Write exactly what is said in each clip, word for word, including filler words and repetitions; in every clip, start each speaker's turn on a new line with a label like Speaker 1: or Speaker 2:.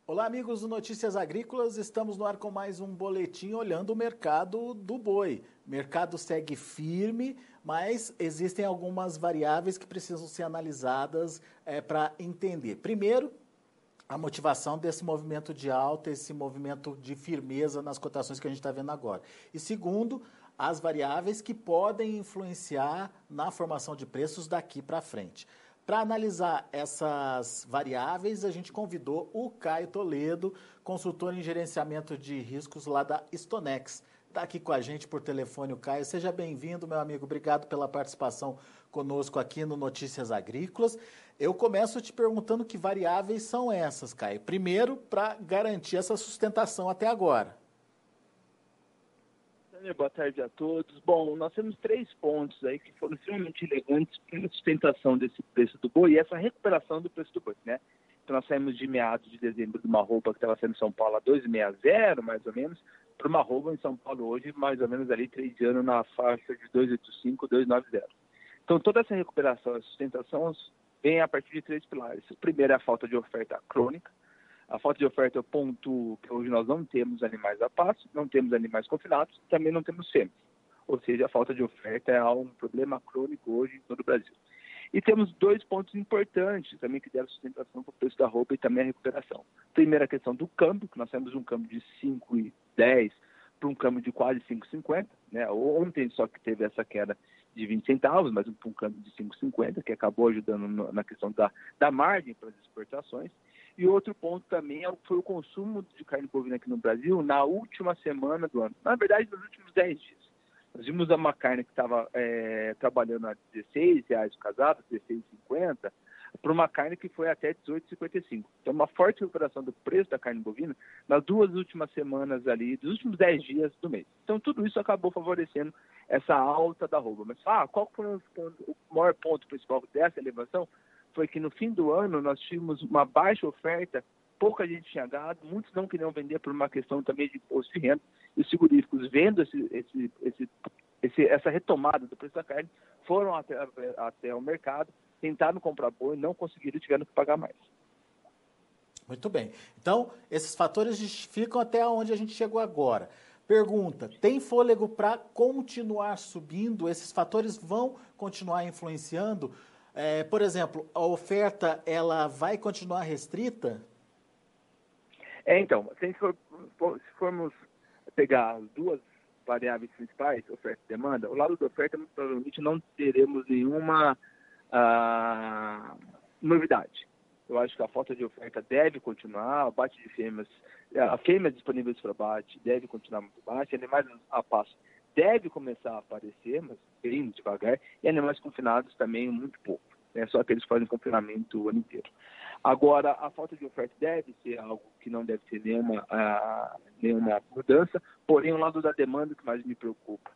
Speaker 1: Olá, amigos do Notícias Agrícolas. Estamos no ar com mais um boletim olhando o mercado do boi. O mercado segue firme, mas existem algumas variáveis que precisam ser analisadas é, para entender. Primeiro, a motivação desse movimento de alta, esse movimento de firmeza nas cotações que a gente está vendo agora. E segundo, as variáveis que podem influenciar na formação de preços daqui para frente. Para analisar essas variáveis, a gente convidou o Caio Toledo, consultor em gerenciamento de riscos lá da Stonex. Está aqui com a gente por telefone o Caio. Seja bem-vindo, meu amigo. Obrigado pela participação conosco aqui no Notícias Agrícolas. Eu começo te perguntando que variáveis são essas, Caio. Primeiro, para garantir essa sustentação até agora.
Speaker 2: Boa tarde a todos. Bom, nós temos três pontos aí que foram extremamente relevantes para a sustentação desse preço do boi e essa recuperação do preço do boi, né? Então nós saímos de meados de dezembro de uma roupa que estava sendo em São Paulo a dois reais e sessenta, mais ou menos, para uma roupa em São Paulo hoje, mais ou menos ali, três anos na faixa de dois oito cinco, dois nove zero. Então toda essa recuperação e sustentação vem a partir de três pilares. O primeiro é a falta de oferta crônica. A falta de oferta é o ponto que hoje nós não temos animais a pasto, não temos animais confinados, também não temos fêmeas. Ou seja, a falta de oferta é um problema crônico hoje em todo o Brasil. E temos dois pontos importantes também que deram sustentação para o preço da roupa e também a recuperação. Primeiro, a questão do câmbio, que nós temos um câmbio de cinco reais e dez centavos para um câmbio de quase cinco reais e cinquenta centavos. Né? Ontem só que teve essa queda de vinte centavos, mas um câmbio de cinco reais e cinquenta centavos, que acabou ajudando na questão da, da margem para as exportações. E outro ponto também foi o consumo de carne bovina aqui no Brasil na última semana do ano. Na verdade, nos últimos dez dias. Nós vimos uma carne que estava é, trabalhando a dezesseis reais o casado, dezesseis reais e cinquenta centavos, para uma carne que foi até dezoito reais e cinquenta e cinco centavos. Então, uma forte recuperação do preço da carne bovina nas duas últimas semanas ali, dos últimos dez dias do mês. Então, tudo isso acabou favorecendo essa alta da arroba. Mas ah, qual foi o, o maior ponto principal dessa elevação? Foi que no fim do ano nós tínhamos uma baixa oferta, pouca gente tinha gado, muitos não queriam vender por uma questão também de imposto de renda, e os seguríficos, vendo esse, esse, esse, esse, essa retomada do preço da carne, foram até, até o mercado, tentaram comprar boi, não conseguiram e tiveram que pagar mais.
Speaker 1: Muito bem. Então, esses fatores justificam até onde a gente chegou agora. Pergunta, tem fôlego para continuar subindo? Esses fatores vão continuar influenciando? É, por exemplo, a oferta ela vai continuar restrita?
Speaker 2: É, então, se, for, se formos pegar as duas variáveis principais, oferta e demanda, o lado da oferta, muito provavelmente não teremos nenhuma ah, novidade. Eu acho que a falta de oferta deve continuar, o bate de fêmeas, a fêmea disponíveis para bate deve continuar muito baixa, animais a passo deve começar a aparecer, mas bem devagar, e animais confinados também muito pouco. É só aqueles que fazem confinamento o ano inteiro. Agora, a falta de oferta deve ser algo que não deve ter nenhuma, uh, nenhuma mudança, porém, o lado da demanda que mais me preocupa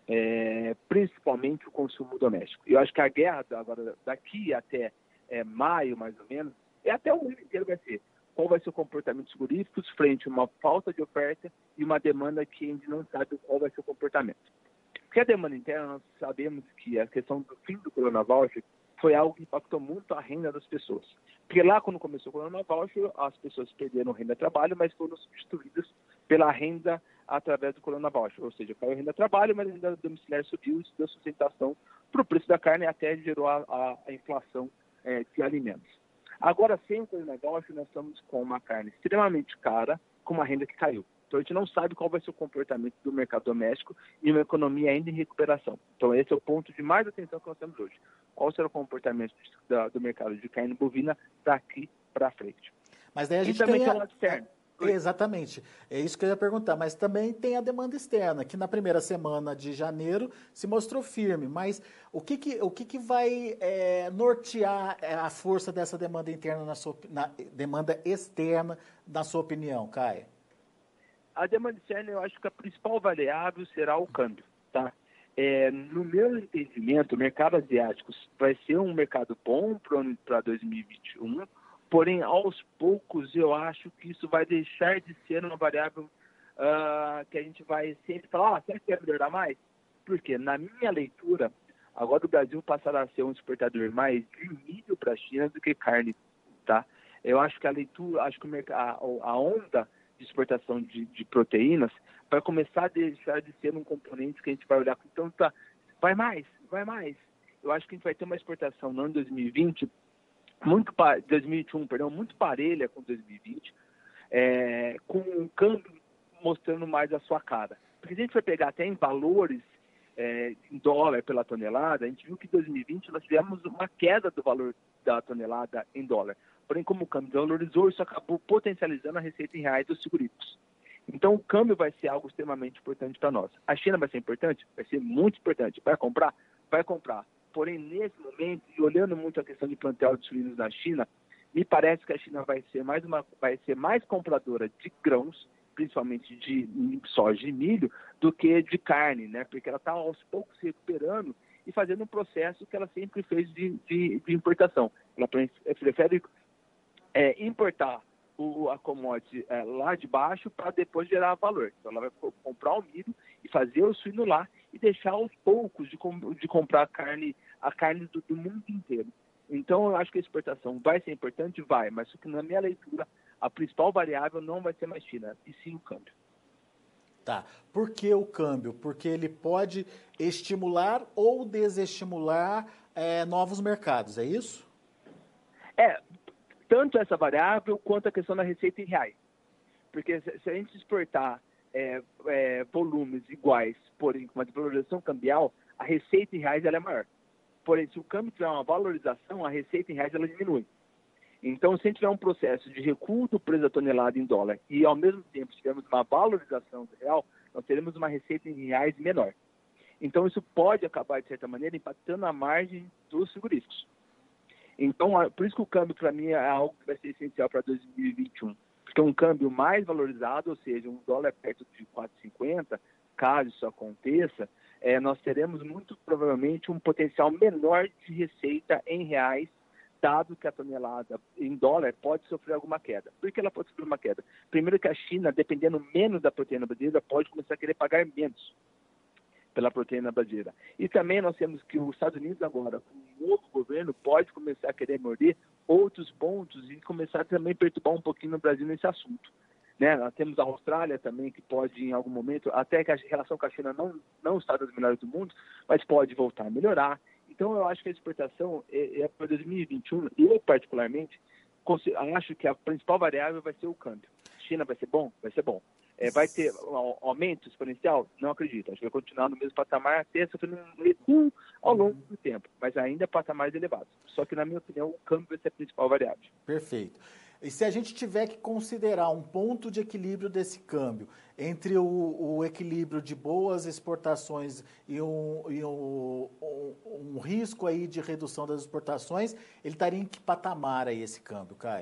Speaker 2: é principalmente o consumo doméstico. Eu acho que a guerra, agora, daqui até é, maio, mais ou menos, e até o ano inteiro vai ser qual vai ser o comportamento dos frigoríficos frente a uma falta de oferta e uma demanda que a gente não sabe qual vai ser o comportamento. Porque a demanda interna, nós sabemos que a questão do fim do Corona Voucher foi algo que impactou muito a renda das pessoas. Porque lá, quando começou o Corona Voucher, as pessoas perderam renda trabalho, mas foram substituídas pela renda através do Corona Voucher. Ou seja, caiu a renda trabalho, mas a renda domiciliar subiu, isso deu sustentação para o preço da carne e até gerou a, a, a inflação é, de alimentos. Agora, sem o Corona Voucher, nós estamos com uma carne extremamente cara, com uma renda que caiu. Então, a gente não sabe qual vai ser o comportamento do mercado doméstico e uma economia ainda em recuperação. Então, esse é o ponto de mais atenção que nós temos hoje. Qual será o comportamento do, do mercado de carne bovina daqui para frente?
Speaker 1: Mas daí a gente
Speaker 2: e também
Speaker 1: tem
Speaker 2: tem o lado externo.
Speaker 1: Exatamente. É isso que eu ia perguntar. Mas também tem a demanda externa, que na primeira semana de janeiro se mostrou firme. Mas o que, que, o que, que vai é, nortear a força dessa demanda interna, na sua, na demanda externa, na sua opinião, Caio?
Speaker 2: A demanda externa, eu acho que a principal variável será o câmbio, tá? É, no meu entendimento, o mercado asiático vai ser um mercado bom para dois mil e vinte e um, porém, aos poucos, eu acho que isso vai deixar de ser uma variável uh, que a gente vai sempre falar, ah, será que vai melhorar mais? Porque, na minha leitura, agora o Brasil passará a ser um exportador mais de milho para a China do que carne, tá? Eu acho que a leitura, acho que o mercado, a onda de exportação de, de proteínas vai começar a deixar de ser um componente que a gente vai olhar com tanta... Vai mais, vai mais. Eu acho que a gente vai ter uma exportação no ano dois mil e vinte, muito, dois mil e vinte e um, perdão, muito parelha com dois mil e vinte, é, com um câmbio mostrando mais a sua cara. Porque se a gente for pegar até em valores, é, em dólar pela tonelada, a gente viu que em dois mil e vinte nós tivemos uma queda do valor da tonelada em dólar. Porém, como o câmbio valorizou, isso acabou potencializando a receita em reais dos frigoríficos. Então, o câmbio vai ser algo extremamente importante para nós. A China vai ser importante? Vai ser muito importante. Vai comprar? Vai comprar. Porém, nesse momento, e olhando muito a questão de plantel de suínos na China, me parece que a China vai ser mais, uma, vai ser mais compradora de grãos, principalmente de soja e milho, do que de carne, né? Porque ela está aos poucos se recuperando e fazendo um processo que ela sempre fez de, de, de importação. Ela prefere é, importar o, a commodity é, lá de baixo para depois gerar valor. Então ela vai comprar o milho e fazer o suíno lá e deixar aos poucos de, com, de comprar a carne, a carne do, do mundo inteiro. Então eu acho que a exportação vai ser importante? Vai, mas na minha leitura a principal variável não vai ser mais China, e sim o câmbio.
Speaker 1: Tá. Por que o câmbio? Porque ele pode estimular ou desestimular é, novos mercados, é isso?
Speaker 2: É, tanto essa variável quanto a questão da receita em reais. Porque se a gente exportar é, é, volumes iguais, porém com uma desvalorização cambial, a receita em reais ela é maior. Porém, se o câmbio tiver uma valorização, a receita em reais ela diminui. Então, se a gente tiver um processo de recuo do preço da tonelada em dólar e, ao mesmo tempo, tivermos uma valorização do real, nós teremos uma receita em reais menor. Então, isso pode acabar, de certa maneira, impactando a margem dos frigoríficos. Então, por isso que o câmbio, para mim, é algo que vai ser essencial para dois mil e vinte e um. Porque um câmbio mais valorizado, ou seja, um dólar perto de quatro e cinquenta, caso isso aconteça, é, nós teremos muito provavelmente um potencial menor de receita em reais, dado que a tonelada em dólar pode sofrer alguma queda. Por que ela pode sofrer uma queda? Primeiro que a China, dependendo menos da proteína brasileira, pode começar a querer pagar menos pela proteína brasileira. E também nós temos que os Estados Unidos agora, com um novo governo, pode começar a querer morder outros pontos e começar também a perturbar um pouquinho no Brasil nesse assunto. Né? Nós temos a Austrália também, que pode, em algum momento, até que a relação com a China não, não está das melhores do mundo, mas pode voltar a melhorar. Então, eu acho que a exportação é, é para dois mil e vinte e um, eu particularmente acho que a principal variável vai ser o câmbio. China vai ser bom? Vai ser bom. É, vai ter um aumento exponencial? Não acredito. Acho que vai continuar no mesmo patamar, até sofrendo um recuo ao longo do tempo, mas ainda patamares elevados. Só que, na minha opinião, o câmbio vai ser a principal variável.
Speaker 1: Perfeito. E se a gente tiver que considerar um ponto de equilíbrio desse câmbio entre o, o equilíbrio de boas exportações e, um, e um, um, um risco aí de redução das exportações, ele estaria em que patamar aí esse câmbio, Caio?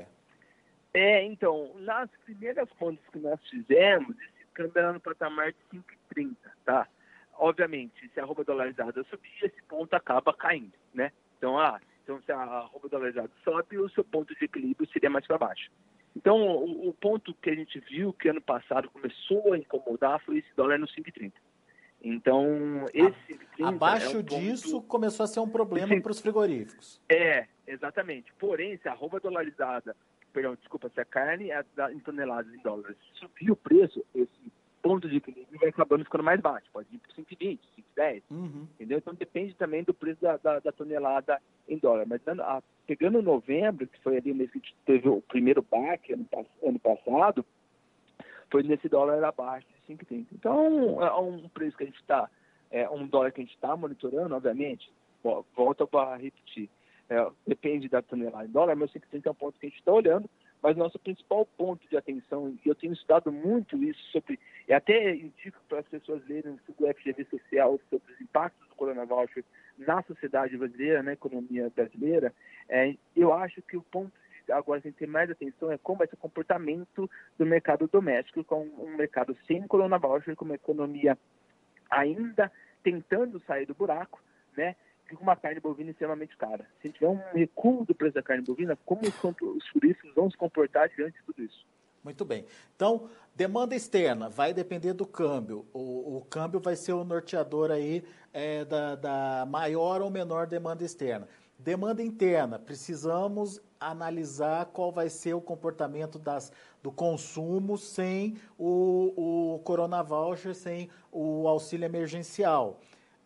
Speaker 2: É, então, nas primeiras contas que nós fizemos, esse câmbio era no patamar de cinco e trinta, tá? Obviamente, se a arroba dolarizada subir, esse ponto acaba caindo, né? Então, ah, então se a arroba dolarizada sobe, o seu ponto de equilíbrio seria mais para baixo. Então, o, o ponto que a gente viu que ano passado começou a incomodar foi esse dólar no cinco e trinta. Então, esse cinco e trinta
Speaker 1: abaixo
Speaker 2: é um
Speaker 1: disso,
Speaker 2: ponto...
Speaker 1: começou a ser um problema para os frigoríficos.
Speaker 2: É, exatamente. Porém, se a arroba dolarizada, perdão, desculpa, se a carne é em toneladas em dólares subir o preço, esse ponto de equilíbrio vai acabando ficando mais baixo. Pode ir para cinco e vinte, cinco e dez, uhum. Entendeu? Então, depende também do preço da, da, da tonelada em dólar. Mas a, pegando novembro, que foi ali o mês que a gente teve o primeiro baque ano, ano passado, foi nesse dólar abaixo de cinco e trinta. Então, é um preço que a gente está, é um dólar que a gente está monitorando, obviamente, volta para repetir. É, depende da tonelada em dólar, mas cinco e trinta é um ponto que a gente está olhando, mas nosso principal ponto de atenção, e eu tenho estudado muito isso sobre, e até indico para as pessoas lerem sobre o F G V social, sobre os impactos do Corona Voucher na sociedade brasileira, na economia brasileira, é, eu acho que o ponto de agora que a gente tem mais atenção é como vai ser o comportamento do mercado doméstico, com um mercado sem Corona Voucher, com uma economia ainda tentando sair do buraco, né? Com uma carne bovina extremamente cara. Se tiver um recuo do preço da carne bovina, como os, os turistas vão se comportar diante de tudo isso?
Speaker 1: Muito bem. Então, demanda externa vai depender do câmbio. O, o câmbio vai ser o norteador aí é, da, da maior ou menor demanda externa. Demanda interna, precisamos analisar qual vai ser o comportamento das, do consumo sem o, o Corona Voucher, sem o auxílio emergencial.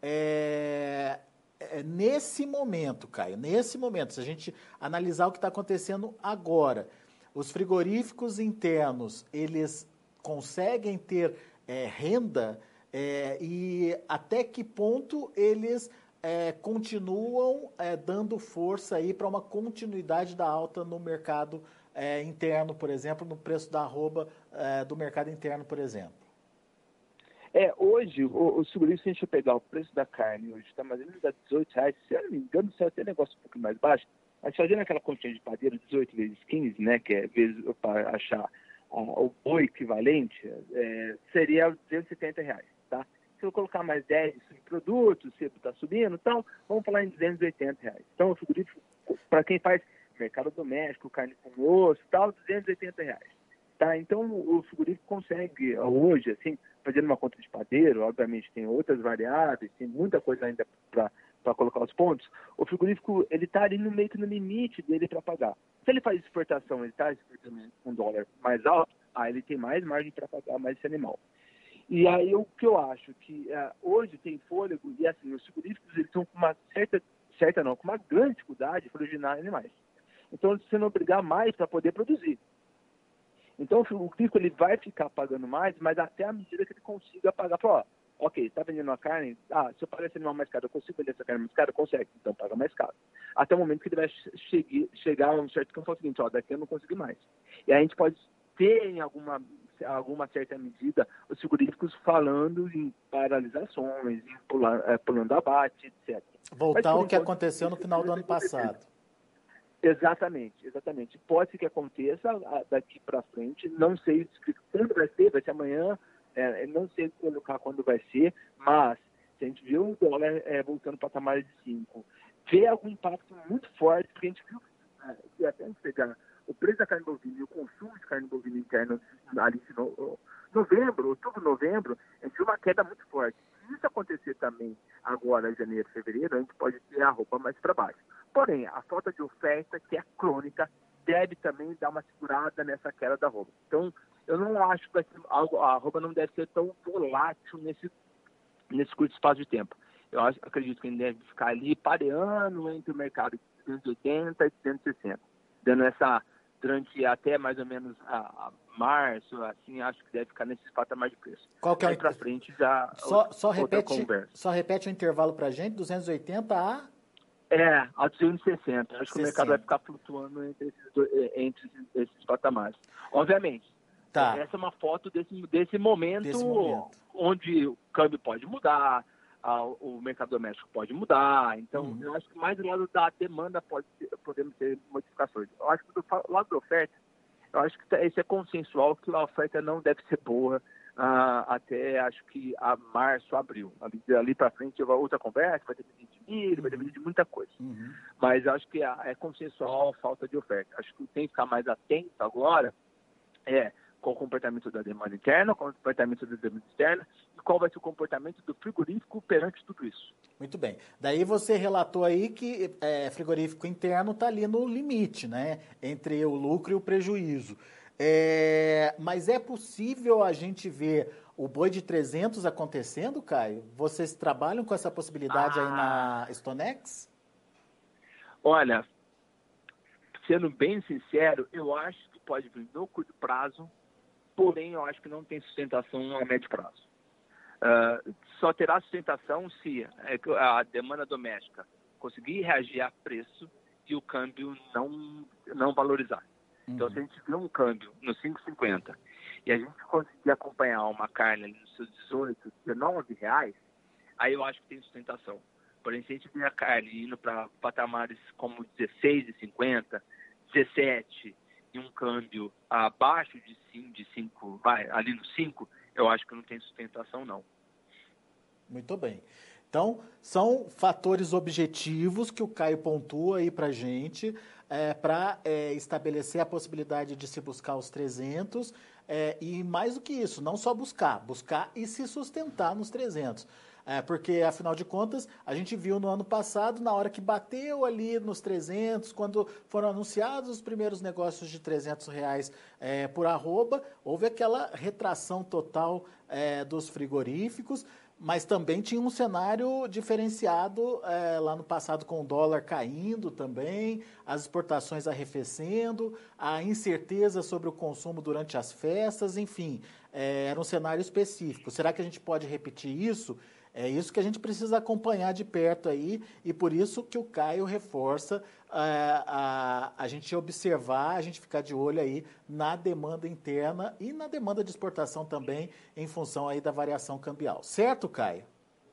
Speaker 1: É, é, nesse momento, Caio, nesse momento, se a gente analisar o que está acontecendo agora, os frigoríficos internos, eles conseguem ter é, renda é, e até que ponto eles é, continuam é, dando força aí para uma continuidade da alta no mercado é, interno, por exemplo, no preço da arroba é, do mercado interno, por exemplo?
Speaker 2: É, hoje, o, o frigorífico, se a gente pegar o preço da carne hoje, está mais ou menos a dezoito reais, se eu não me engano, se até negócio um pouco mais baixo, mas fazendo aquela continha de padeiro, dezoito vezes quinze, né, que é vezes para achar uh, o boi equivalente, é, seria duzentos e setenta reais, tá? Se eu colocar mais dez produtos, se está subindo, então vamos falar em duzentos e oitenta reais. Então, o frigorífico, para quem faz mercado doméstico, carne com osso, tal, duzentos e oitenta reais. Tá? Então, o frigorífico consegue, hoje, assim, fazendo uma conta de padeiro, obviamente tem outras variáveis, tem muita coisa ainda para colocar os pontos, o frigorífico ele está ali no meio que no limite dele para pagar. Se ele faz exportação, ele está exportando um dólar mais alto, aí ele tem mais margem para pagar mais esse animal. E aí o que eu acho que uh, hoje tem fôlego, e assim, os frigoríficos eles estão com uma certa, certa não, com uma grande dificuldade para originar animais. Então, você não obrigar mais para poder produzir. Então, o frigorífico ele vai ficar pagando mais, mas até a medida que ele consiga pagar. Fala, ó, ok, está vendendo uma carne, ah, se eu pagar esse animal mais caro, eu consigo vender essa carne mais cara? Consegue, então paga mais caro. Até o momento que ele vai chegue, chegar a um certo campo, é o seguinte, ó, daqui eu não consigo mais. E aí a gente pode ter, em alguma, alguma certa medida, os frigoríficos falando em paralisações, em pular, é, pulando abate, etcétera.
Speaker 1: Voltar ao que aconteceu no final do ano passado.
Speaker 2: Exatamente, exatamente. Pode ser que aconteça daqui para frente, não sei quando vai ser, vai ser amanhã, é, não sei colocar quando vai ser, mas se a gente vê o dólar é, voltando para patamares de cinco, vê algum impacto muito forte, porque a gente viu que é, até a gente pegar o preço da carne bovina e o consumo de carne bovina interno ali em no, novembro, outubro, novembro, a gente viu uma queda muito forte. Se isso acontecer também agora, em janeiro, fevereiro, a gente pode ter a roupa mais para baixo. Porém, a falta de oferta, que é crônica, deve também dar uma segurada nessa queda da arroba. Então, eu não acho que vai ser algo, a arroba não deve ser tão volátil nesse, nesse curto espaço de tempo. Eu acho, acredito que ele deve ficar ali pareando entre o mercado de duzentos e oitenta e duzentos e sessenta, dando essa, durante até mais ou menos a, a março, assim, acho que deve ficar nesse patamar de preço.
Speaker 1: Qual que é o...
Speaker 2: Aí para frente já
Speaker 1: só,
Speaker 2: outra,
Speaker 1: só repete,
Speaker 2: conversa.
Speaker 1: Só repete o intervalo para a gente, duzentos e oitenta a...
Speaker 2: É, a duzentos e sessenta. Acho
Speaker 1: sessenta.
Speaker 2: que o mercado vai ficar flutuando entre esses, dois, entre esses patamares. Obviamente,
Speaker 1: tá.
Speaker 2: Essa é uma foto desse, desse, momento,
Speaker 1: desse momento
Speaker 2: onde o câmbio pode mudar, a, o mercado doméstico pode mudar. Então, uhum. eu acho que mais do lado da demanda pode ter, podemos ter modificações. Eu acho que do lado da oferta, eu acho que isso é consensual, que a oferta não deve ser boa uh, até, acho que, a março, abril. Ali, ali para frente, vai outra conversa, vai depender de milho, uhum. vai depender de muita coisa. Uhum. Mas acho que é, é consensual a falta de oferta. Acho que tem que ficar mais atento agora é qual o comportamento da demanda interna, qual o comportamento da demanda externa e qual vai ser o comportamento do frigorífico perante tudo isso.
Speaker 1: Muito bem. Daí você relatou aí que é, frigorífico interno está ali no limite, né? Entre o lucro e o prejuízo. É, mas é possível a gente ver o boi de trezentos acontecendo, Caio? Vocês trabalham com essa possibilidade ah. aí na Stonex?
Speaker 2: Olha, sendo bem sincero, eu acho que pode vir no curto prazo, porém eu acho que não tem sustentação a médio prazo. Uh, só terá sustentação se a demanda doméstica conseguir reagir a preço e o câmbio não, não valorizar. Uhum. Então, se a gente vê um câmbio no cinco e cinquenta e a gente conseguir acompanhar uma carne ali nos seus dezoito, dezenove reais, aí eu acho que tem sustentação. Porém, se a gente vê a carne indo para patamares como dezesseis e cinquenta, dezessete e um câmbio abaixo de cinco, de cinco, vai, ali no cinco, eu acho que não tem sustentação, não.
Speaker 1: Muito bem. Então, são fatores objetivos que o Caio pontua aí para a gente, é, para é, estabelecer a possibilidade de se buscar os trezentos, é, e mais do que isso, não só buscar, buscar e se sustentar nos trezentos. É, porque, afinal de contas, a gente viu no ano passado, na hora que bateu ali nos trezentos, quando foram anunciados os primeiros negócios de trezentos reais é, por arroba, houve aquela retração total é, dos frigoríficos, mas também tinha um cenário diferenciado é, lá no passado com o dólar caindo também, as exportações arrefecendo, a incerteza sobre o consumo durante as festas, enfim, é, era um cenário específico. Será que a gente pode repetir isso? É isso que a gente precisa acompanhar de perto aí e por isso que o Caio reforça é, a, a gente observar, a gente ficar de olho aí na demanda interna e na demanda de exportação também em função aí da variação cambial. Certo, Caio?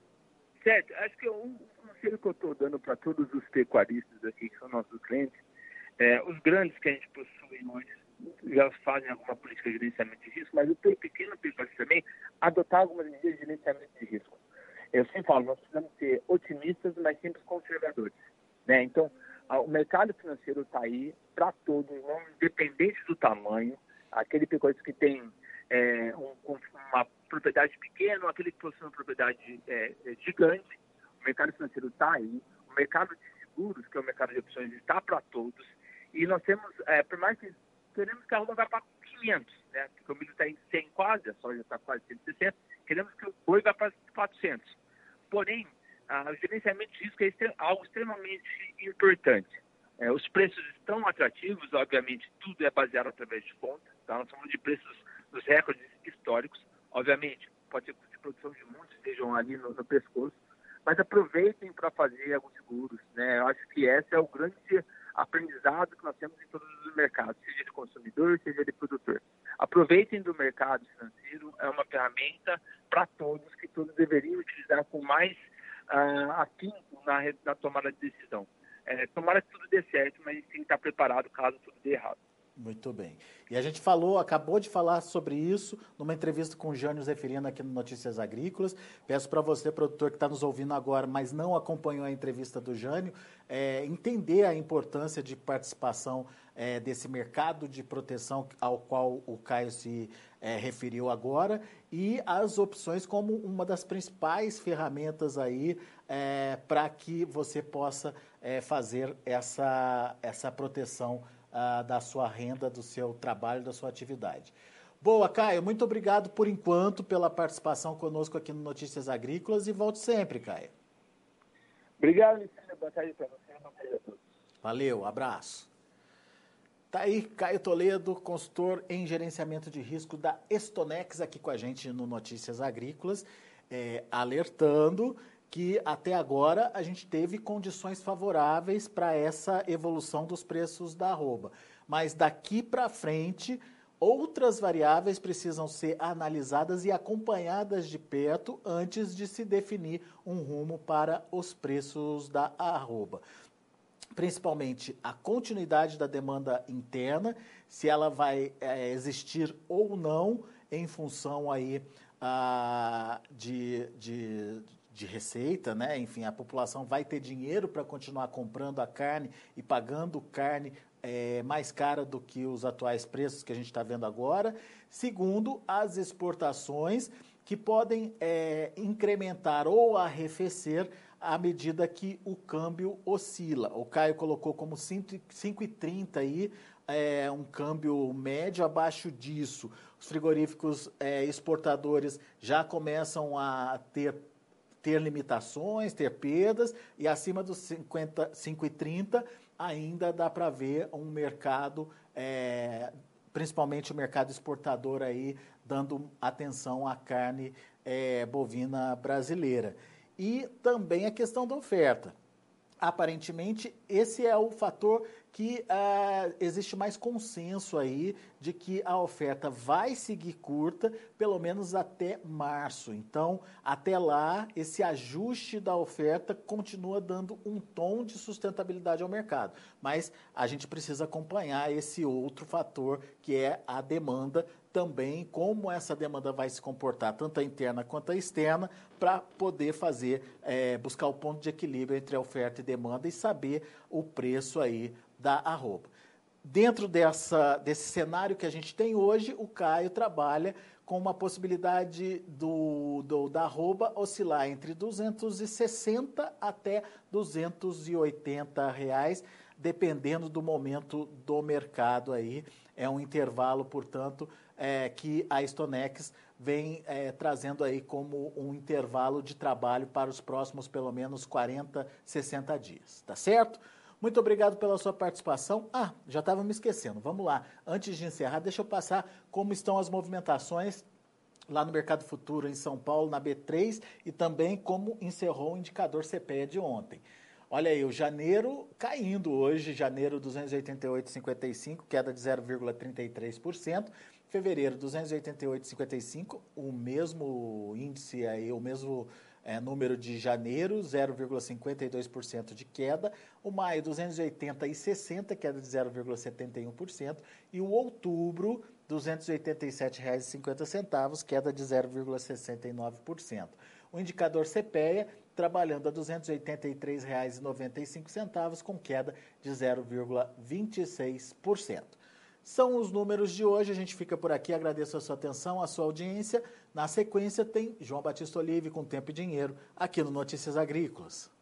Speaker 2: Certo. Acho que um conselho que eu estou dando para todos os pecuaristas aqui, que são nossos clientes, é, os grandes que a gente possui hoje já fazem alguma política de gerenciamento de risco, mas o pequeno pecuarista também adotar algumas medidas de gerenciamento de risco. Eu sempre falo, nós precisamos ser otimistas, mas sempre conservadores, né? Então, a, o mercado financeiro está aí para todos, não independente do tamanho. Aquele pecuarista que tem é, um, uma propriedade pequena, aquele que possui uma propriedade é, é, gigante, o mercado financeiro está aí. O mercado de seguros, que é o mercado de opções, está para todos. E nós temos, é, por mais que queremos que a arroba vá para quinhentos, né? Porque o milho está em cem quase, a soja está quase cento e sessenta, queremos que o boi vá para quatrocentos. Porém, ah, o gerenciamento de risco é extre- algo extremamente importante. É, os preços estão atrativos, obviamente, tudo é baseado através de conta. Tá? Nós estamos de preços dos recordes históricos. Obviamente, pode ser que a produção de muitos estejam ali no, no pescoço, mas aproveitem para fazer alguns seguros. Né? Eu acho que esse é o grande aprendizado que nós temos em todos os mercados, seja de consumidor, seja de produtor. Aproveitem do mercado financeiro, é uma ferramenta para todos, que todos deveriam utilizar com mais uh, afinco na, na tomada de decisão. É, tomara que tudo dê certo, mas tem que estar preparado caso tudo dê errado.
Speaker 1: Muito bem. E a gente falou, acabou de falar sobre isso numa entrevista com o Jânio Zeferino aqui no Notícias Agrícolas. Peço para você, produtor que está nos ouvindo agora, mas não acompanhou a entrevista do Jânio, é, entender a importância de participação é, desse mercado de proteção ao qual o Caio se é, referiu agora e as opções como uma das principais ferramentas aí é, para que você possa é, fazer essa, essa proteção Uh, da sua renda, do seu trabalho, da sua atividade. Boa, Caio, muito obrigado por enquanto pela participação conosco aqui no Notícias Agrícolas e volte sempre, Caio.
Speaker 2: Obrigado, Luciano. Boa tarde para você. Boa tarde a todos.
Speaker 1: Valeu, abraço. Tá aí, Caio Toledo, consultor em gerenciamento de risco da Stonex, aqui com a gente no Notícias Agrícolas, é, alertando que até agora a gente teve condições favoráveis para essa evolução dos preços da arroba. Mas daqui para frente, outras variáveis precisam ser analisadas e acompanhadas de perto antes de se definir um rumo para os preços da arroba. Principalmente a continuidade da demanda interna, se ela vai é, existir ou não em função aí, ah, de... de de receita, né? Enfim, a população vai ter dinheiro para continuar comprando a carne e pagando carne é, mais cara do que os atuais preços que a gente está vendo agora. Segundo, as exportações que podem é, incrementar ou arrefecer à medida que o câmbio oscila. O Caio colocou como cinco e trinta aí, é, um câmbio médio. Abaixo disso, os frigoríficos é, exportadores já começam a ter ter limitações, ter perdas, e acima dos cinco e trinta ainda dá para ver um mercado, é, principalmente o mercado exportador aí, dando atenção à carne é, bovina brasileira. E também a questão da oferta. Aparentemente, esse é o fator que uh, existe mais consenso aí de que a oferta vai seguir curta, pelo menos até março. Então, até lá, esse ajuste da oferta continua dando um tom de sustentabilidade ao mercado. Mas a gente precisa acompanhar esse outro fator, que é a demanda também, como essa demanda vai se comportar, tanto a interna quanto a externa, para poder fazer, é, buscar o ponto de equilíbrio entre a oferta e demanda e saber o preço aí da arroba. Dentro dessa, desse cenário que a gente tem hoje, o Caio trabalha com uma possibilidade do, do, da arroba oscilar entre duzentos e sessenta até duzentos e oitenta reais, dependendo do momento do mercado aí. É um intervalo, portanto, é, que a Stonex vem é, trazendo aí como um intervalo de trabalho para os próximos pelo menos quarenta, sessenta dias, tá certo? Muito obrigado pela sua participação. Ah, já estava me esquecendo. Vamos lá. Antes de encerrar, deixa eu passar como estão as movimentações lá no Mercado Futuro em São Paulo, na B três, e também como encerrou o indicador C P E A de ontem. Olha aí, o janeiro caindo hoje, janeiro duzentos e oitenta e oito vírgula cinquenta e cinco, queda de zero vírgula trinta e três por cento. Fevereiro duzentos e oitenta e oito vírgula cinquenta e cinco, o mesmo índice aí, o mesmo é, número de janeiro, zero vírgula cinquenta e dois por cento de queda. O maio duzentos e oitenta e sessenta, queda de zero vírgula setenta e um por cento. E o outubro duzentos e oitenta e sete reais e cinquenta centavos, queda de zero vírgula sessenta e nove por cento. O indicador C P E A trabalhando a duzentos e oitenta e três reais e noventa e cinco centavos, com queda de zero vírgula vinte e seis por cento. São os números de hoje, a gente fica por aqui, agradeço a sua atenção, a sua audiência. Na sequência tem João Batista Olive com Tempo e Dinheiro, aqui no Notícias Agrícolas.